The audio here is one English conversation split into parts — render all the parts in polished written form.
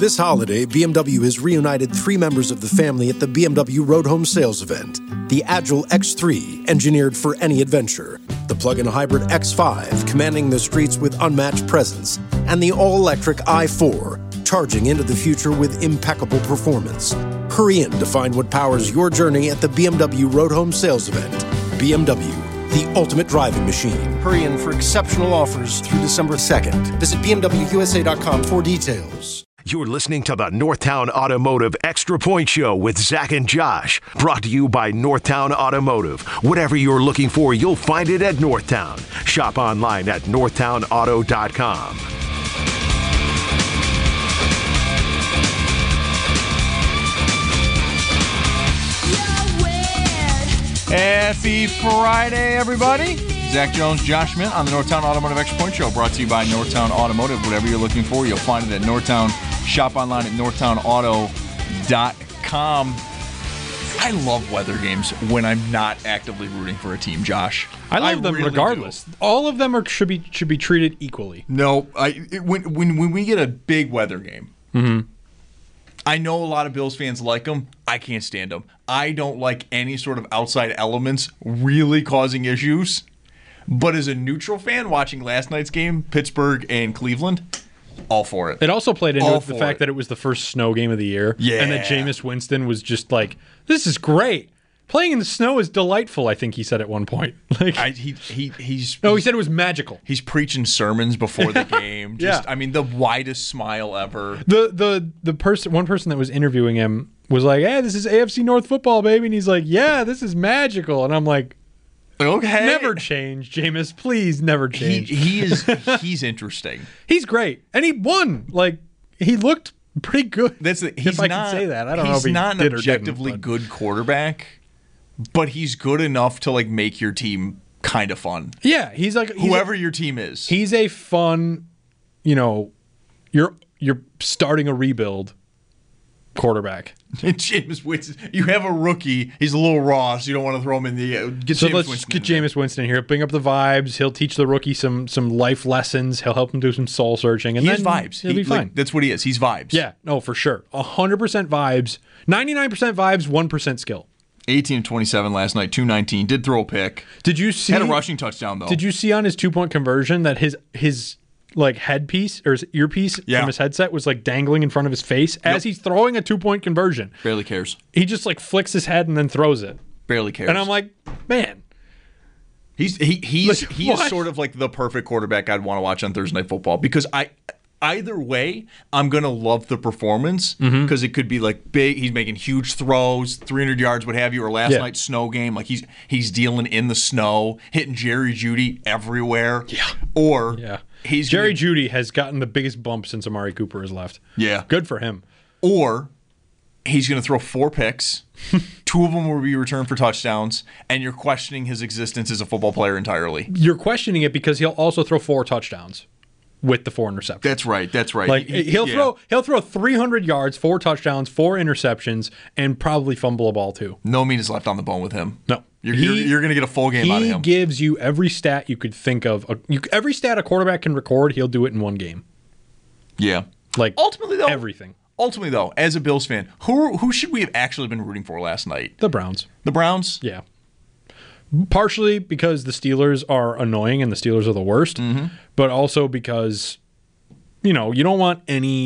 This holiday, BMW has reunited 3 members of the family at the BMW Road Home Sales event. The Agile X3, engineered for any adventure. The plug-in hybrid X5, commanding the streets with unmatched presence. And the all-electric i4, charging into the future with impeccable performance. Hurry in to find what powers your journey at the BMW Road Home Sales event. BMW, the ultimate driving machine. Hurry in for exceptional offers through December 2nd. Visit BMWUSA.com for details. You're listening to the Northtown Automotive Extra Point Show with Zach and Josh. Brought to you by Northtown Automotive. Whatever you're looking for, you'll find it at Northtown. Shop online at northtownauto.com. Happy Friday, everybody. Zach Jones, Josh Schmidt on the Northtown Automotive Extra Point Show, brought to you by Northtown Automotive. Whatever you're looking for, you'll find it at Northtown. Shop online at northtownauto.com. I love weather games when I'm not actively rooting for a team, Josh. I love them really regardless. do. All of them should be treated equally. No, when we get a big weather game, I know a lot of Bills fans like them. I can't stand them. I don't like any sort of outside elements really causing issues. But as a neutral fan watching last night's game, Pittsburgh and Cleveland, all for it. It also played into the fact that it was the first snow game of the year. Yeah. And that Jameis Winston was just like, this is great. Playing in the snow is delightful, I think he said at one point. Like, he said it was magical. He's preaching sermons before the game. Just, Yeah. I mean, the widest smile ever. One person that was interviewing him was like, hey, this is AFC North football, baby. And he's like, yeah, this is magical. And I'm like, okay. never change, Jameis. Please never change. He's interesting. He's great. And he won. Like, he looked pretty good. If I can say that. I don't know if he's not an did or objectively didn't, good quarterback, but he's good enough to like make your team kind of fun. Yeah, he's whoever your team is. He's a fun, you're starting a rebuild quarterback. Jameis Winston, you have a rookie. He's a little raw, so you don't want to throw him in the. Let's get Jameis Winston here. Bring up the vibes. He'll teach the rookie some life lessons. He'll help him do some soul searching, and he then has vibes. He'll be fine. That's what he is. He's vibes. Yeah, no, for sure. 100% vibes. 99% vibes. 1% skill. 18-27 last night. 219. Did throw a pick. Did you see? Had a rushing touchdown though. Did you see on his 2-point conversion that his like headpiece or his earpiece from his headset was like dangling in front of his face as he's throwing a 2-point conversion? Barely cares. He just like flicks his head and then throws it. Barely cares. And I'm like, man. He is sort of like the perfect quarterback I'd want to watch on Thursday Night Football because either way, I'm going to love the performance because it could be like big. He's making huge throws, 300 yards, what have you, or last night's snow game. Like he's dealing in the snow, hitting Jerry Jeudy everywhere. Yeah. Or Jerry Jeudy has gotten the biggest bump since Amari Cooper has left. Yeah. Good for him. Or he's going to throw 4 picks. 2 of them will be returned for touchdowns, and you're questioning his existence as a football player entirely. You're questioning it because he'll also throw 4 touchdowns. With the 4 interceptions. That's right. Like he'll throw 300 yards, 4 touchdowns, 4 interceptions, and probably fumble a ball too. No meat is left on the bone with him. No, you're going to get a full game out of him. He gives you every stat you could think of. Every stat a quarterback can record, he'll do it in one game. Yeah, like ultimately though, everything. Ultimately though, as a Bills fan, who should we have actually been rooting for last night? The Browns. The Browns. Yeah. Partially because the Steelers are annoying and the Steelers are the worst, but also because, you don't want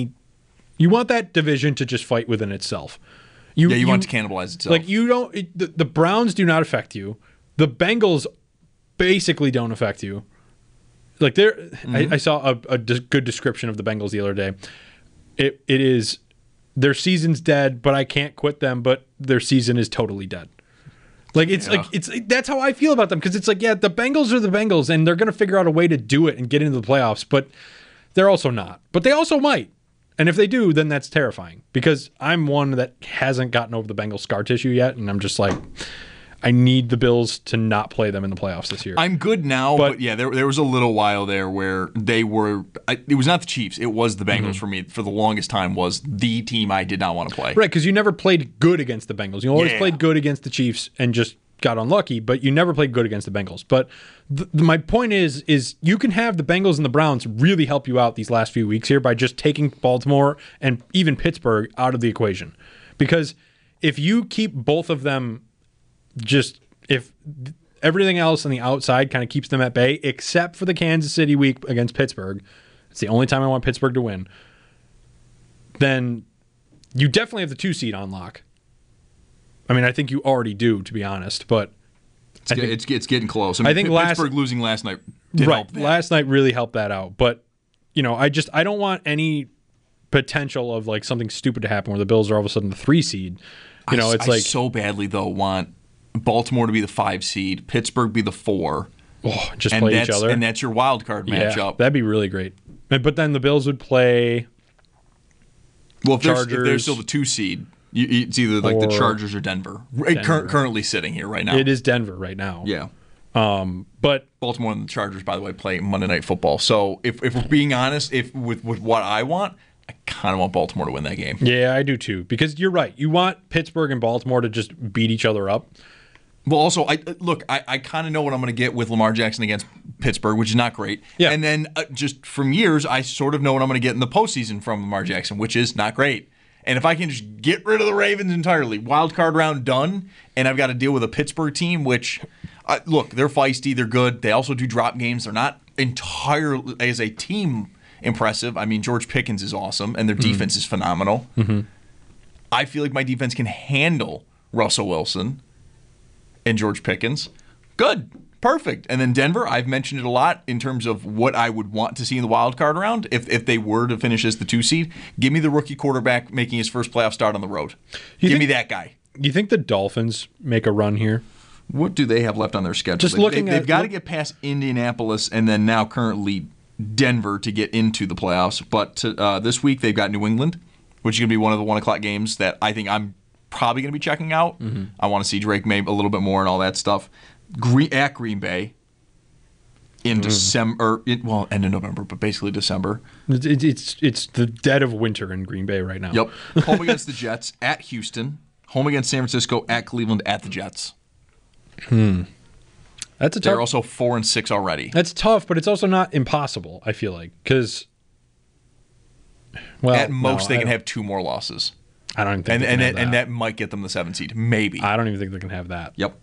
you want that division to just fight within itself. You want it to cannibalize itself. Like the Browns do not affect you. The Bengals basically don't affect you. Like I saw a good description of the Bengals the other day. It is their season's dead, but I can't quit them, but their season is totally dead. Like it's that's how I feel about them because it's like the Bengals are the Bengals and they're going to figure out a way to do it and get into the playoffs, but they're also not. But they also might. And if they do, then that's terrifying because I'm one that hasn't gotten over the Bengals scar tissue yet and I'm just like I need the Bills to not play them in the playoffs this year. I'm good now, but there was a little while there where they were it was not the Chiefs, it was the Bengals for me for the longest time was the team I did not want to play. Right, because you never played good against the Bengals. You always played good against the Chiefs and just got unlucky, but you never played good against the Bengals. But my point is you can have the Bengals and the Browns really help you out these last few weeks here by just taking Baltimore and even Pittsburgh out of the equation. Because if you keep both of them if everything else on the outside kind of keeps them at bay, except for the Kansas City week against Pittsburgh, it's the only time I want Pittsburgh to win, then you definitely have the 2 seed on lock. I mean, I think you already do, to be honest, but it's getting close. I think Pittsburgh losing last night did help that. Last night really helped that out. But, I don't want any potential of like something stupid to happen where the Bills are all of a sudden the 3 seed. I so badly though want Baltimore to be the 5 seed, Pittsburgh be the 4. Oh, just play each other. And that's your wild card matchup. Yeah, that'd be really great. But then the Bills would play if they're still the 2 seed, it's either like the Chargers or Denver. Currently sitting here right now. It is Denver right now. Yeah. But Baltimore and the Chargers, by the way, play Monday Night Football. So if we're being honest, with what I want, I kind of want Baltimore to win that game. Yeah, I do too. Because you're right. You want Pittsburgh and Baltimore to just beat each other up. Well, also, I kind of know what I'm going to get with Lamar Jackson against Pittsburgh, which is not great. Yeah. And then just from years, I sort of know what I'm going to get in the postseason from Lamar Jackson, which is not great. And if I can just get rid of the Ravens entirely, wild card round done, and I've got to deal with a Pittsburgh team, which, look, they're feisty, they're good. They also do drop games. They're not entirely, as a team, impressive. I mean, George Pickens is awesome, and their defense is phenomenal. Mm-hmm. I feel like my defense can handle Russell Wilson and George Pickens. Good. Perfect. And then Denver, I've mentioned it a lot in terms of what I would want to see in the wild card round if they were to finish as the 2 seed. Give me the rookie quarterback making his first playoff start on the road. Give me that guy. You think the Dolphins make a run here? What do they have left on their schedule? They've got to get past Indianapolis and then now currently Denver to get into the playoffs. But this week they've got New England, which is going to be one of the 1 o'clock games that I think I'm probably going to be checking out. Mm-hmm. I want to see Drake May a little bit more and all that stuff. At Green Bay in December, end of November, but basically December. It's the dead of winter in Green Bay right now. Yep. Home against the Jets, at Houston, home against San Francisco, at Cleveland, at the Jets. That's a tough. They're also 4-6 already. That's tough, but it's also not impossible, I feel like, because at most they can have 2 more losses. I don't even think and that might get them the 7 seed, maybe. I don't even think they can have that. Yep.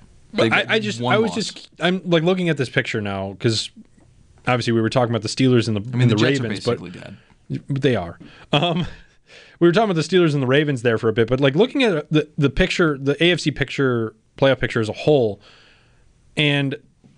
I'm like looking at this picture now because obviously we were talking about the Steelers and the Jets Ravens, are basically dead. They are. We were talking about the Steelers and the Ravens there for a bit, but like looking at the picture, the AFC picture, playoff picture as a whole, and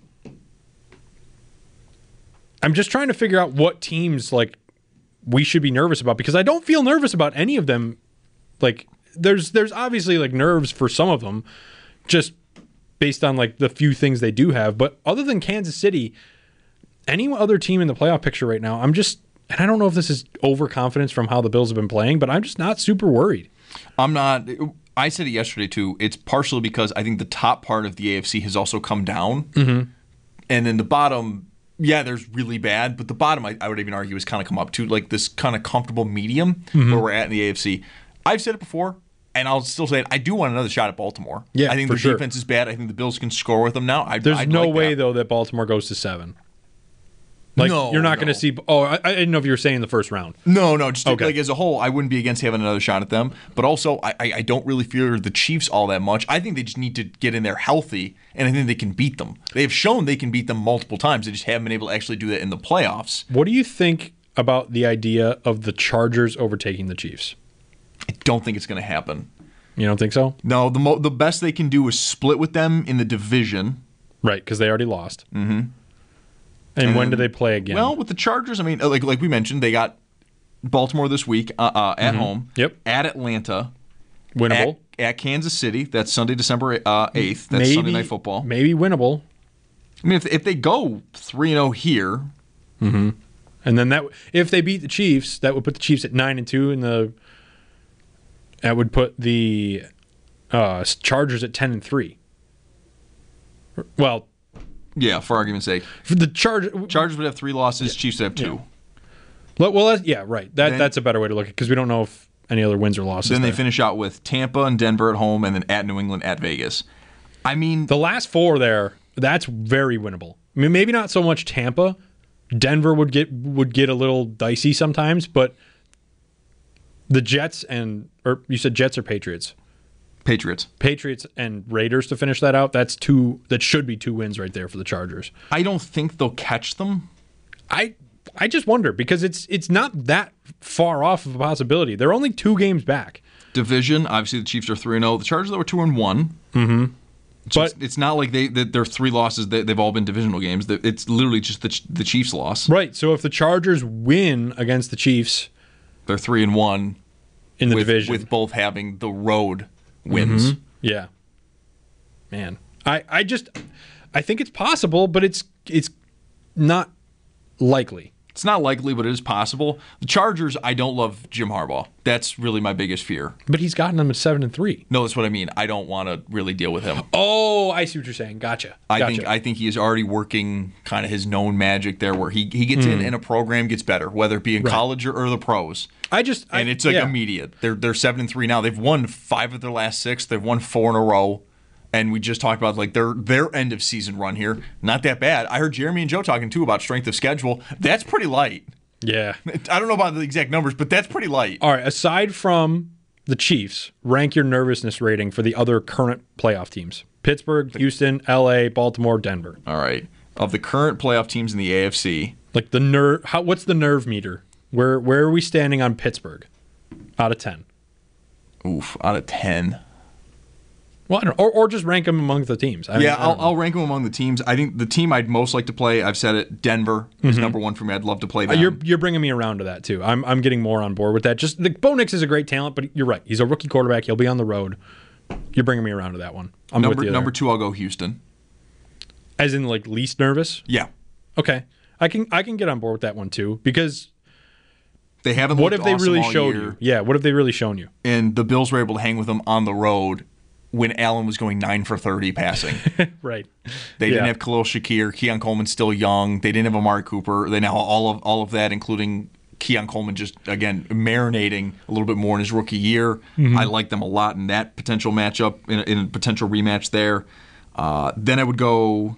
I'm just trying to figure out what teams like we should be nervous about because I don't feel nervous about any of them. Like there's obviously like nerves for some of them, just based on like the few things they do have. But other than Kansas City, any other team in the playoff picture right now, and I don't know if this is overconfidence from how the Bills have been playing, but I'm just not super worried. I'm not. I said it yesterday too. It's partially because I think the top part of the AFC has also come down. Mm-hmm. And then the bottom, there's really bad, but the bottom I would even argue has kind of come up to like this kind of comfortable medium where we're at in the AFC. I've said it before. And I'll still say it. I do want another shot at Baltimore. Yeah, I think the defense is bad. I think the Bills can score with them now. There's no way, though, that Baltimore goes to 7. Like, no, you're not going to see. Oh, I didn't know if you were saying the first round. No, just like as a whole, I wouldn't be against having another shot at them. But also, I don't really fear the Chiefs all that much. I think they just need to get in there healthy, and I think they can beat them. They have shown they can beat them multiple times. They just haven't been able to actually do that in the playoffs. What do you think about the idea of the Chargers overtaking the Chiefs? I don't think it's going to happen. You don't think so? No, the best they can do is split with them in the division. Right, because they already lost. Mm-hmm. And when do they play again? Well, with the Chargers, I mean, like we mentioned, they got Baltimore this week at home. Yep. At Atlanta. Winnable. At Kansas City. That's Sunday, December 8th. That's Sunday Night Football. Maybe winnable. I mean, if they go 3-0 here. Mm-hmm. And then if they beat the Chiefs, that would put the Chiefs at 9-2 in the... That would put the Chargers at 10-3. Well, yeah, for argument's sake, for the Chargers would have 3 losses. Yeah. Chiefs would have 2. Yeah. Well, right. That's a better way to look at it because we don't know if any other wins or losses. Then they finish out with Tampa and Denver at home, and then at New England, at Vegas. I mean, The last 4 there, that's very winnable. I mean, maybe not so much Tampa. Denver would get a little dicey sometimes, but the Jets or you said Jets or Patriots? Patriots and Raiders to finish that out. That should be 2 wins right there for the Chargers. I don't think they'll catch them. I just wonder because it's not that far off of a possibility. They're only 2 games back. Division, obviously the Chiefs are 3-0. The Chargers were 2-1. Mm-hmm. But it's not like their 3 losses. They've all been divisional games. It's literally just the Chiefs' loss. Right. So if the Chargers win against the Chiefs, they're 3-1 in the division, with both having the road wins. Mm-hmm. Yeah. Man, I think it's possible, but it's not likely. It's not likely, but it is possible. The Chargers, I don't love Jim Harbaugh. That's really my biggest fear. But he's gotten them at 7-3. No, that's what I mean. I don't want to really deal with him. Oh, I see what you're saying. Gotcha. I think he is already working kind of his known magic there, where he gets in and a program gets better, whether it be in college or the pros. And it's like immediate. They're 7-3 now. They've won 5 of their last 6. They've won 4 in a row. And we just talked about like their end of season run here. Not that bad. I heard Jeremy and Joe talking too about strength of schedule. That's pretty light. Yeah. I don't know about the exact numbers, but that's pretty light. All right. Aside from the Chiefs, rank your nervousness rating for the other current playoff teams: Pittsburgh, Houston, LA, Baltimore, Denver. All right. Of the current playoff teams in the AFC, like the nerve. What's the nerve meter? Where are we standing on Pittsburgh? Out of 10. Oof. Out of 10. Well, I don't know. Or just rank them among the teams. I'll rank them among the teams. I think the team I'd most like to play, I've said it, Denver is number 1 for me. I'd love to play them. You're bringing me around to that too. I'm getting more on board with that. Just Bo Nix is a great talent, but you're right. He's a rookie quarterback. He'll be on the road. You're bringing me around to that one. I'm with you there. Number 2, I'll go Houston. As in like least nervous? Yeah. Okay. I can get on board with that one too because they haven't. What have they really showed you? you? Yeah. What have they really shown you? And the Bills were able to hang with them on the road when Allen was going 9 for 30 passing. Right. They didn't have Khalil Shakir. Keon Coleman's still young. They didn't have Amari Cooper. They now have all of that, including Keon Coleman just, again, marinating a little bit more in his rookie year. Mm-hmm. I like them a lot in that potential matchup, in a potential rematch there. Then I would go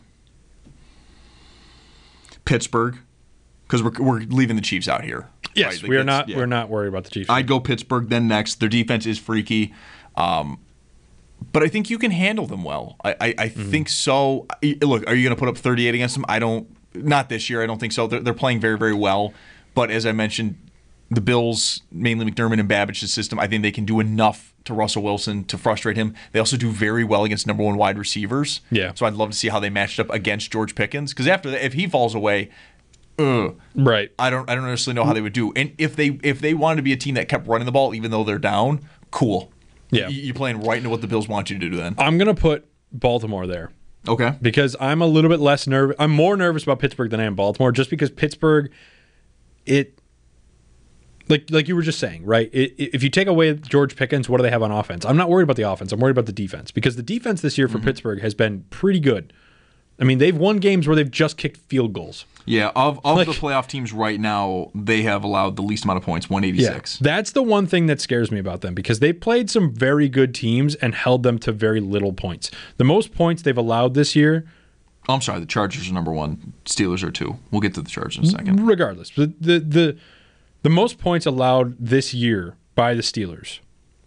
Pittsburgh, because we're leaving the Chiefs out here. Yes, right? Like we're not. Yeah. We're not worried about the Chiefs. I'd go Pittsburgh. Then next, their defense is freaky. But I think you can handle them well. I think so. Look, are you going to put up 38 against them? Not this year. I don't think so. They're playing very, very well. But as I mentioned, the Bills, mainly McDermott and Babbich's system, I think they can do enough to Russell Wilson to frustrate him. They also do very well against number 1 wide receivers. Yeah. So I'd love to see how they matched up against George Pickens. Because after that, if he falls away, right. I don't necessarily know how they would do. And if they wanted to be a team that kept running the ball even though they're down, cool. Yeah. You're playing right into what the Bills want you to do then. I'm going to put Baltimore there. Okay. Because I'm a little bit less nervous. I'm more nervous about Pittsburgh than I am Baltimore, just because Pittsburgh, like you were just saying, right? If you take away George Pickens, what do they have on offense? I'm not worried about the offense. I'm worried about the defense, because the defense this year for Pittsburgh has been pretty good. I mean, they've won games where they've just kicked field goals. Yeah, of the playoff teams right now, they have allowed the least amount of points, 186. Yeah, that's the one thing that scares me about them, because they've played some very good teams and held them to very little points. The most points they've allowed this year... I'm sorry, the Chargers are number 1. Steelers are 2. We'll get to the Chargers in a second. Regardless, the most points allowed this year by the Steelers...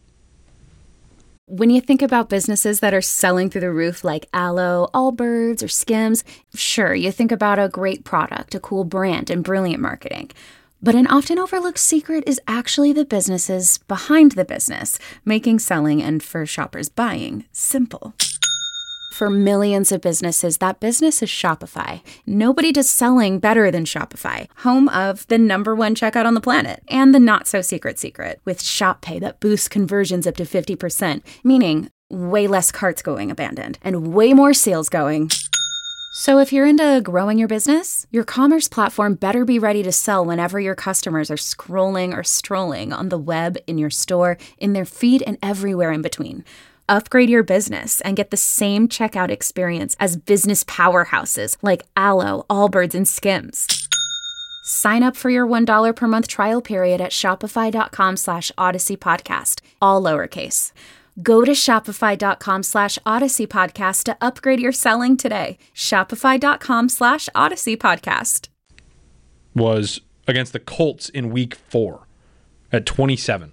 When you think about businesses that are selling through the roof like Aloe, Allbirds, or Skims, sure, you think about a great product, a cool brand, and brilliant marketing. But an often overlooked secret is actually the businesses behind the business, making selling and, for shoppers, buying simple. For millions of businesses, that business is Shopify. Nobody does selling better than Shopify, home of the #1 checkout on the planet, and the not-so-secret secret, with Shop Pay that boosts conversions up to 50%, meaning way less carts going abandoned, and way more sales going. So if you're into growing your business, your commerce platform better be ready to sell whenever your customers are scrolling or strolling on the web, in your store, in their feed, and everywhere in between. Upgrade your business and get the same checkout experience as business powerhouses like Aloe, Allbirds, and Skims. Sign up for your $1 per month trial period at shopify.com/Odyssey podcast, all lowercase. Go to shopify.com/Odyssey Podcast to upgrade your selling today. Shopify.com/Odyssey Podcast. Was against the Colts in week 4 at 27.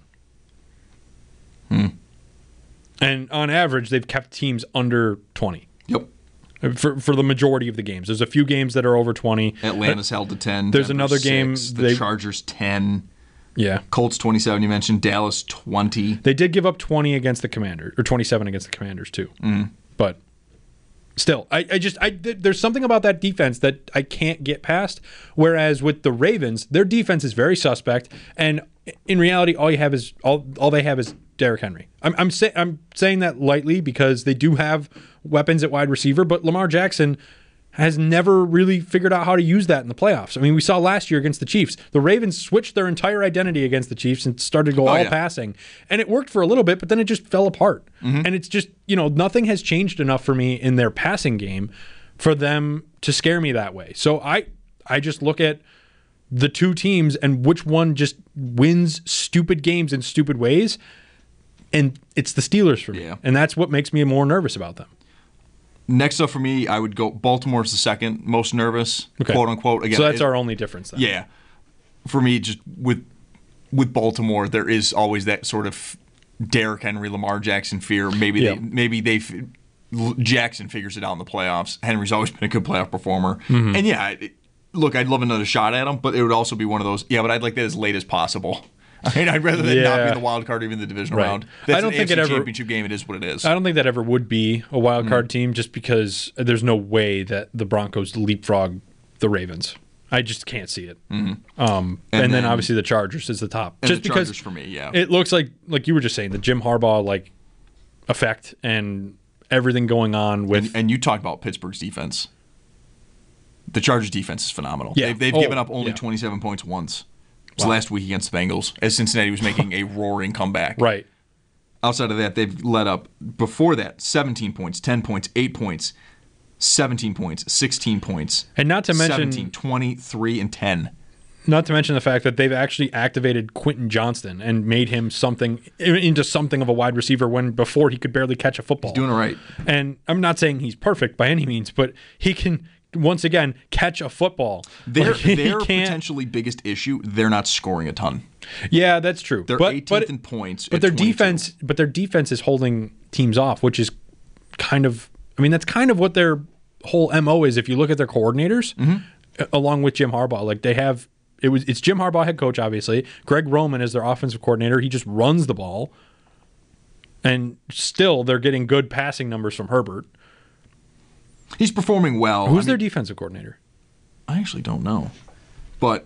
And on average, they've kept teams under 20. Yep. For the majority of the games. There's a few games that are over 20. Atlanta's held to 10. There's Denver another 6, game. The Chargers 10. Yeah. Colts 27, you mentioned. Dallas 20. They did give up 20 against the Commanders, or 27 against the Commanders too. But still, there's something about that defense that I can't get past. Whereas with the Ravens, their defense is very suspect, and in reality, all they have is Derrick Henry. I'm saying that lightly because they do have weapons at wide receiver, but Lamar Jackson has never really figured out how to use that in the playoffs. I mean, we saw last year against the Chiefs. The Ravens switched their entire identity against the Chiefs and started to go passing. And it worked for a little bit, but then it just fell apart. And it's just, nothing has changed enough for me in their passing game for them to scare me that way. So I just look at the two teams and which one just wins stupid games in stupid ways. And it's the Steelers for me. Yeah. And that's what makes me more nervous about them. Next up for me, I would go Baltimore's the second most nervous, quote unquote. Again, so that's our only difference then. Yeah. For me, just with Baltimore, there is always that sort of Derrick Henry, Lamar Jackson fear. Maybe Jackson figures it out in the playoffs. Henry's always been a good playoff performer. And look, I'd love another shot at him, but it would also be one of those, but I'd like that as late as possible. I mean, I'd rather than not be in the wild card, even the divisional round. That's I don't think an AFC championship game. It is what it is. I don't think that ever would be a wild card team, just because there's no way that the Broncos leapfrog the Ravens. I just can't see it. And then obviously the Chargers is the top. Just the because Chargers for me, it looks like you were just saying, the Jim Harbaugh effect and everything going on with. And you talked about Pittsburgh's defense. The Chargers' defense is phenomenal. Yeah. They've given up only 27 points once. It was last week against the Bengals, as Cincinnati was making a roaring comeback. Right. Outside of that, they've let up, before that, 17 points, 10 points, 8 points, 17 points, 16 points. And not to mention 17, 23, and 10. Not to mention the fact that they've actually activated Quentin Johnston and made him into something of a wide receiver when before he could barely catch a football. He's doing it right. And I'm not saying he's perfect by any means, but he can, once again, catch a football. Their potentially biggest issue, they're not scoring a ton. Yeah, that's true. They're 18th in points. But their defense is holding teams off, which is that's kind of what their whole MO is. If you look at their coordinators, along with Jim Harbaugh, it's Jim Harbaugh, head coach, obviously. Greg Roman is their offensive coordinator. He just runs the ball, and still they're getting good passing numbers from Herbert. He's performing well. Who's their defensive coordinator? I actually don't know. But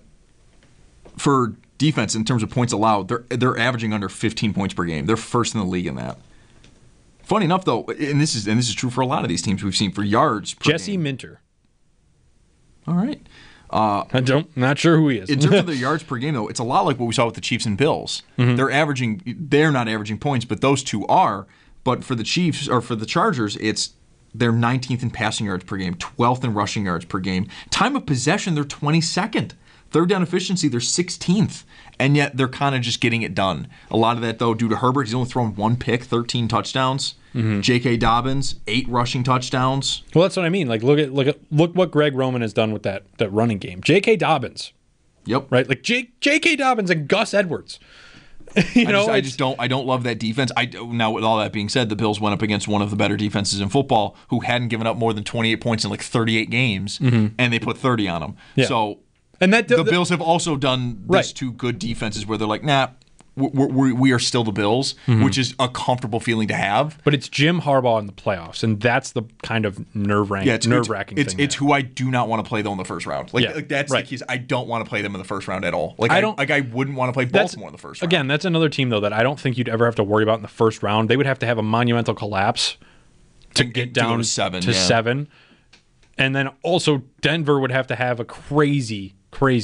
for defense, in terms of points allowed, they're averaging under 15 points per game. They're first in the league in that. Funny enough, though, and this is true for a lot of these teams we've seen for yards per Jesse game. Minter. All right. Not sure who he is. In terms of their yards per game, though, it's a lot like what we saw with the Chiefs and Bills. They're not averaging points, but those two are. But for the Chiefs, or for the Chargers, they're 19th in passing yards per game, 12th in rushing yards per game. Time of possession, they're 22nd. Third down efficiency, they're 16th. And yet they're kind of just getting it done. A lot of that, though, due to Herbert. He's only thrown one pick, 13 touchdowns. J.K. Dobbins, 8 rushing touchdowns. Well, that's what I mean. Look what Greg Roman has done with that running game. J.K. Dobbins. Yep. Right? J.K. Dobbins and Gus Edwards. I don't love that defense. Now, with all that being said, the Bills went up against one of the better defenses in football, who hadn't given up more than 28 points in 38 games, and they put 30 on them. Yeah. So, and the Bills have also done this to good defenses where they're like, nah, we are still the Bills, which is a comfortable feeling to have. But it's Jim Harbaugh in the playoffs, and that's the kind of nerve-wracking thing. It's who I do not want to play, though, in the first round. That's the key. I don't want to play them in the first round at all. I wouldn't want to play Baltimore in the first round. Again, that's another team, though, that I don't think you'd ever have to worry about in the first round. They would have to have a monumental collapse to get down to 7. And then also Denver would have to have a crazy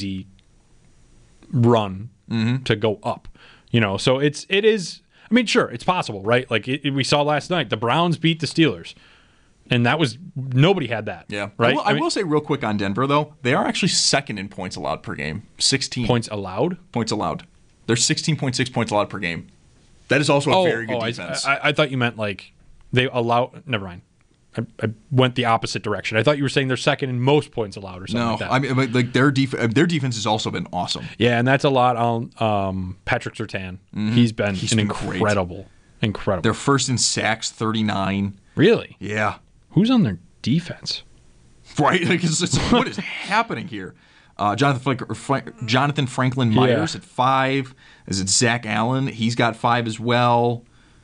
run to go up. So it is. I mean, sure, it's possible, right? We saw last night, the Browns beat the Steelers, and nobody had that. Yeah, right. I will say real quick on Denver, though, they are actually second in points allowed per game. 16 points allowed. Points allowed. They're 16.6 points allowed per game. That is also a very good defense. I thought you meant like they allow. Never mind. I went the opposite direction. I thought you were saying they're second in most points allowed or something like that. I mean, like their defense has also been awesome. Yeah, and that's a lot on Patrick Surtain. He's been incredible. They're first in sacks, 39. Really? Yeah. Who's on their defense? Right? Like, what is happening here? Jonathan Franklin Myers at 5. Is it Zach Allen? He's got 5 as well.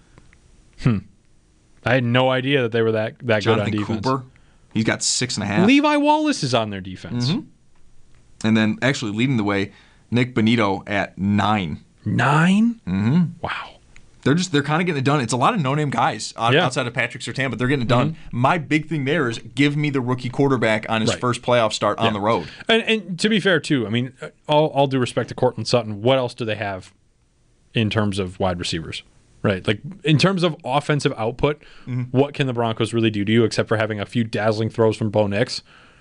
I had no idea that they were that good on defense. Jonathan Cooper, he's got 6.5. Levi Wallace is on their defense. And then actually leading the way, Nick Bonito at 9. 9? Mm-hmm. Wow. They're kind of getting it done. It's a lot of no-name guys outside of Patrick Surtain, but they're getting it done. My big thing there is give me the rookie quarterback on his first playoff start on the road. And to be fair, too, I mean, all due respect to Courtland Sutton, what else do they have in terms of wide receivers? Right, like in terms of offensive output, what can the Broncos really do to you except for having a few dazzling throws from Bo Nix?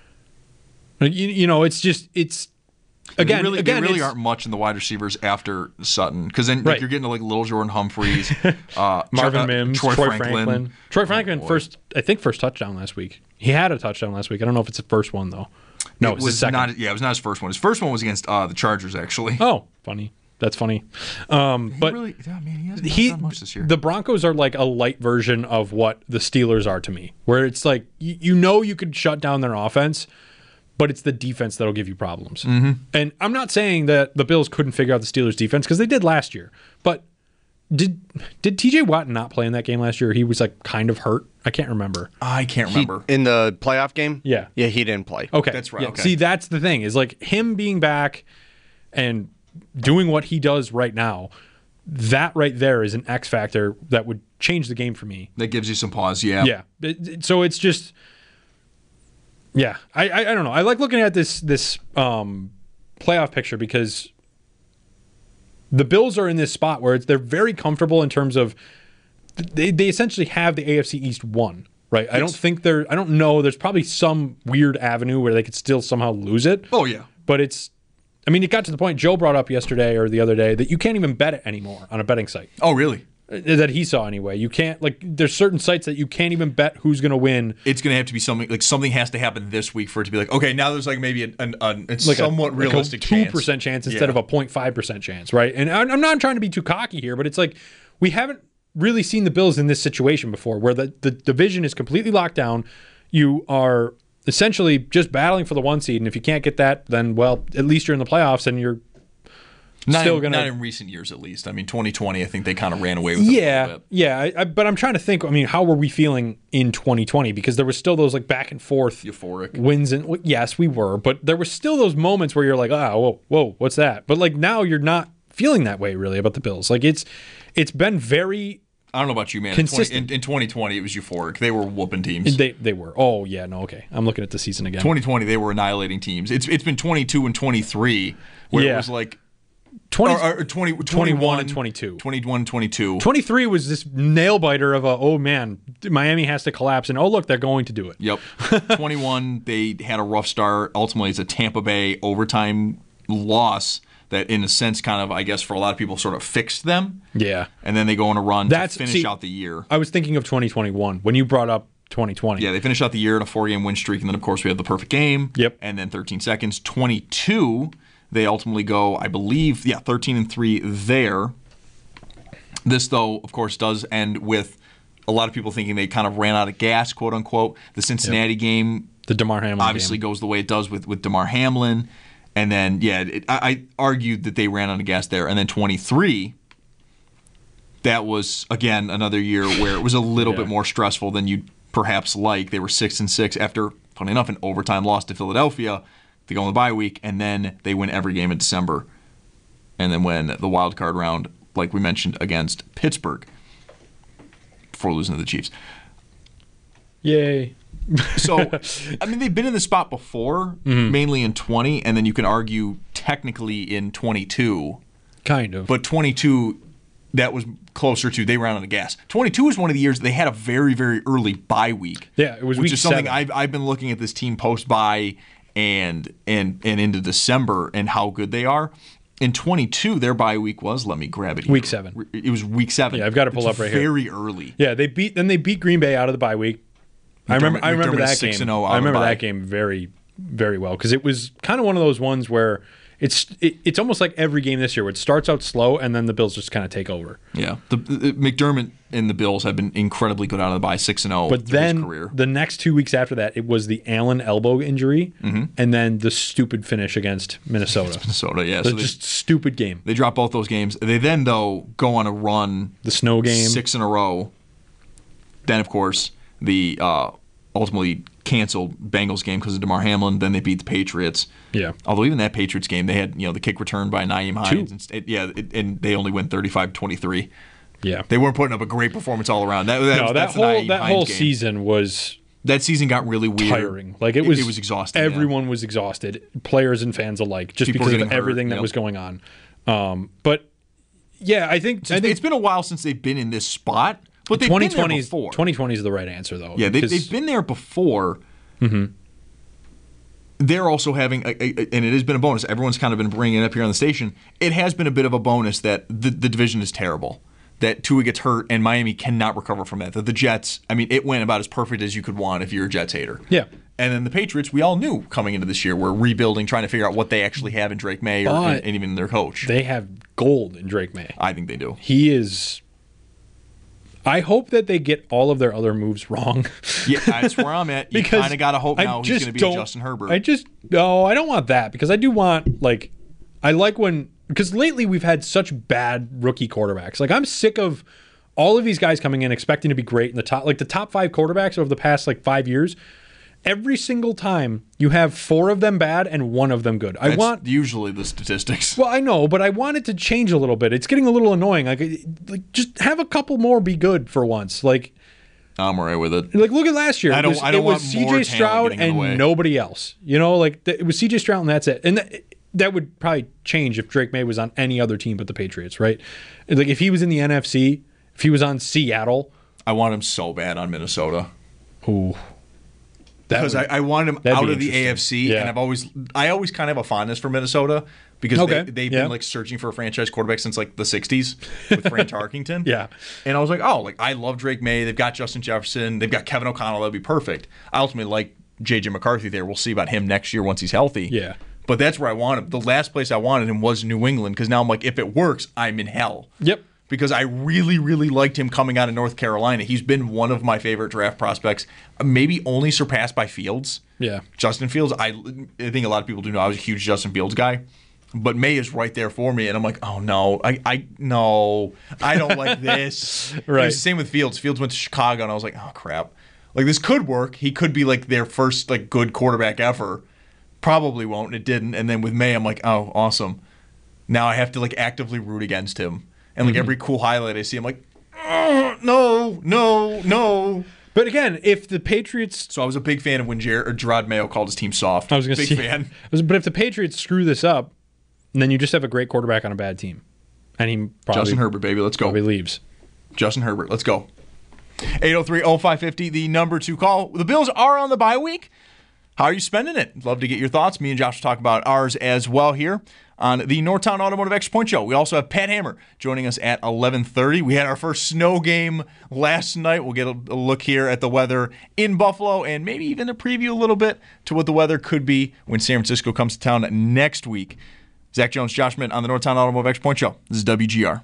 You know, it's again, they really aren't much in the wide receivers after Sutton because then you're getting to like Little Jordan Humphreys, Marvin Mims, Troy Franklin. Troy Franklin first touchdown last week. He had a touchdown last week. I don't know if it's the first one though. No, it was his second. It was not his first one. His first one was against the Chargers actually. Oh, funny. That's funny. But he hasn't done much this year. The Broncos are like a light version of what the Steelers are to me, where it's like you could shut down their offense, but it's the defense that'll give you problems. And I'm not saying that the Bills couldn't figure out the Steelers' defense because they did last year. But did T.J. Watt not play in that game last year? He was like kind of hurt. I can't remember. I can't remember. In the playoff game? Yeah, he didn't play. Okay, that's right. Yeah. Okay. See, that's the thing is like him being back and doing what he does right now, that right there is an X factor that would change the game for me. That gives you some pause, yeah. Yeah. So it's just, yeah. I don't know. I like looking at this playoff picture because the Bills are in this spot where they're very comfortable in terms of they essentially have the AFC East won, right? Yes. I don't know. There's probably some weird avenue where they could still somehow lose it. Oh, yeah. But it got to the point Joe brought up yesterday or the other day that you can't even bet it anymore on a betting site. Oh, really? That he saw anyway. You can't, there's certain sites that you can't even bet who's going to win. It's going to have to be something has to happen this week for it to be like, okay, now there's like maybe a somewhat realistic chance. 2% chance instead of a 0.5% chance, right? And I'm not trying to be too cocky here, but it's like we haven't really seen the Bills in this situation before where the division is completely locked down. You are essentially just battling for the 1 seed, and if you can't get that, then, well, at least you're in the playoffs, and you're still going to... Not in recent years, at least. I mean, 2020, I think they kind of ran away with it a little bit. Yeah, but I'm trying to think, how were we feeling in 2020? Because there was still those, back and forth... Euphoric. Wins, and yes, we were, but there were still those moments where you're like, whoa, what's that? But, now you're not feeling that way, really, about the Bills. It's been very... I don't know about you, man. In 2020, it was euphoric. They were whooping teams. They were. Oh, yeah, no, okay. I'm looking at the season again. 2020, they were annihilating teams. It's been 22 and 23, where it was like 21 and 22. 21 and 22. 23 was this nail biter of Miami has to collapse, and look, they're going to do it. Yep. 21, they had a rough start. Ultimately, it's a Tampa Bay overtime loss that, in a sense, kind of, I guess, for a lot of people, sort of fixed them. Yeah. And then they go on a run to finish out the year. I was thinking of 2021 when you brought up 2020. Yeah, they finish out the year in a 4-game win streak, and then, of course, we have the perfect game. Yep. And then 13 seconds. 22, they ultimately go, I believe, 13-3 there. This, though, of course, does end with a lot of people thinking they kind of ran out of gas, quote unquote. The Cincinnati game, the Damar Hamlin obviously game, goes the way it does with Damar Hamlin. And then, I argued that they ran out of gas there. And then 23, that was, again, another year where it was a little bit more stressful than you'd perhaps like. They were 6-6 after, funny enough, an overtime loss to Philadelphia. They go on the bye week, and then they win every game in December. And then win the wild card round, like we mentioned, against Pittsburgh before losing to the Chiefs. Yay. So, they've been in this spot before, mainly in 20, and then you can argue technically in 22. Kind of. But 22, that was closer to they ran out of gas. 22 is one of the years they had a very, very early bye week. Yeah, it was which week is something 7. I've been looking at this team post-bye and into December and how good they are. In 22, their bye week was, let me grab it here. Week 7. It was week 7. Yeah, I've got to pull up right here. Very early. Yeah, they beat Green Bay out of the bye week. I remember that game. I remember that game very, very well because it was kind of one of those ones where it's almost like every game this year where it starts out slow and then the Bills just kind of take over. Yeah, the McDermott and the Bills have been incredibly good out of the bye, 6-0. But then his career. The next 2 weeks after that, it was the Allen elbow injury, and then the stupid finish against Minnesota. Yeah, so just stupid game. They dropped both those games. They then though go on a run. The snow game, 6 in a row. Then of course the ultimately canceled Bengals game because of Damar Hamlin. Then they beat the Patriots. Yeah. Although even that Patriots game, they had the kick return by Nyheim Hines. And they only win 35-23. Yeah. They weren't putting up a great performance all around. That whole season was. That season got really weird. Tiring. Like it was exhausting. Everyone was exhausted, players and fans alike, just because of everything that was going on. But yeah, I think it's been a while since they've been in this spot. But they've been there before. 2020 is the right answer, though. Yeah, they've been there before. Mm-hmm. They're also having, and it has been a bonus. Everyone's kind of been bringing it up here on the station. It has been a bit of a bonus that the division is terrible. That Tua gets hurt and Miami cannot recover from that. That the Jets, it went about as perfect as you could want if you're a Jets hater. Yeah. And then the Patriots, we all knew coming into this year, were rebuilding, trying to figure out what they actually have in Drake May and even their coach. They have gold in Drake May. I think they do. He is. I hope that they get all of their other moves wrong. Yeah, that's where I'm at. You kind of got to hope now he's going to be a Justin Herbert. I don't want that because I do want, because lately we've had such bad rookie quarterbacks. Like, I'm sick of all of these guys coming in expecting to be great in the top 5 quarterbacks over the past 5 years. Every single time you have 4 of them bad and 1 of them good. That's usually the statistics. Well, I know, but I want it to change a little bit. It's getting a little annoying. Like just have a couple more be good for once. Like, I'm all right with it. Like, look at last year. It was CJ Stroud and nobody else. It was CJ Stroud and that's it. And that would probably change if Drake May was on any other team but the Patriots, right? Like, if he was in the NFC, if he was on Seattle. I want him so bad on Minnesota. Ooh. Because I wanted him out of the AFC, and I always kind of have a fondness for Minnesota because they've been searching for a franchise quarterback since the 60s with Fran Tarkington. Yeah. And I was like, I love Drake May. They've got Justin Jefferson. They've got Kevin O'Connell. That'd be perfect. I ultimately like J.J. McCarthy there. We'll see about him next year once he's healthy. Yeah. But that's where I want him. The last place I wanted him was New England because now I'm like, if it works, I'm in hell. Yep. Because I really, really liked him coming out of North Carolina. He's been one of my favorite draft prospects, maybe only surpassed by Fields. Yeah. Justin Fields, I think a lot of people do know I was a huge Justin Fields guy. But May is right there for me, and I'm like, oh, no. I don't like this. Right. It was the same with Fields. Fields went to Chicago, and I was like, oh, crap. This could work. He could be, their first, good quarterback ever. Probably won't, and it didn't. And then with May, I'm like, oh, awesome. Now I have to, actively root against him. And every cool highlight I see, I'm like, oh, no. But again, if the Patriots... So I was a big fan of when Gerard Mayo called his team soft. I was going to say... Big fan. But if the Patriots screw this up, then you just have a great quarterback on a bad team. And he probably... Justin Herbert, baby. Let's go. Probably leaves. Justin Herbert. Let's go. 803-0550, the number to call. The Bills are on the bye week. How are you spending it? Love to get your thoughts. Me and Josh will talk about ours as well here on the Northtown Automotive Extra Point Show. We also have Pat Hammer joining us at 11:30. We had our first snow game last night. We'll get a look here at the weather in Buffalo and maybe even a preview a little bit to what the weather could be when San Francisco comes to town next week. Zach Jones, Josh Mint on the Northtown Automotive Extra Point Show. This is WGR.